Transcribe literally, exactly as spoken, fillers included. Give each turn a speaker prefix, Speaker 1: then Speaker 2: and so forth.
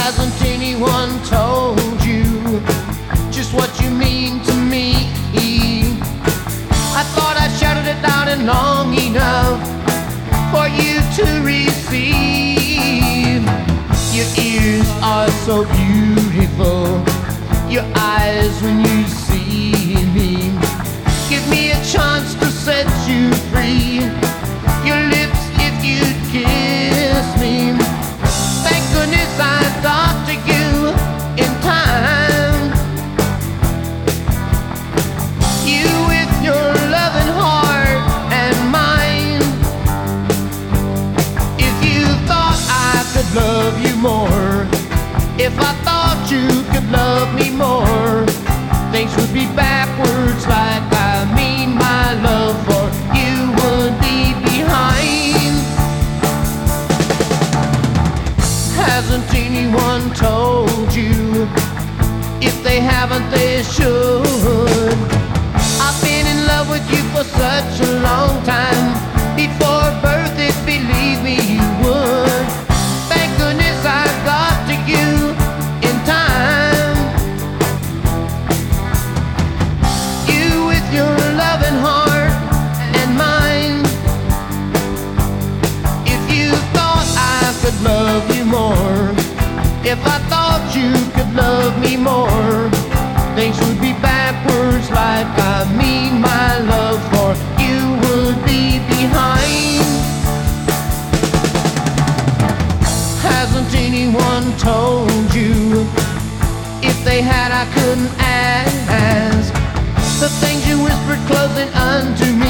Speaker 1: Hasn't anyone told you just what you mean to me? I thought I shouted it loud and long enough for you to receive. Your ears are so beautiful, your eyes when you see me. Give me a chance to set you free. Your lips if you'd kiss me. Thank goodness I thought to you in time. You with your loving heart and mine. If you thought I could love you more, if I thought you could love me more, things would be backwards like I mean my love for you would be behind. Hasn't anyone told you? If they haven't, they should. I've been in love with you for such a long time. Before birth, it believe me you would. Thank goodness I got to you in time. You with your loving heart and mine. If you thought I could love you more, if I thought you could love me more, things would be backwards like I mean my love for you would be behind. Hasn't anyone told you? If they had, I couldn't ask. The things you whispered closing unto me.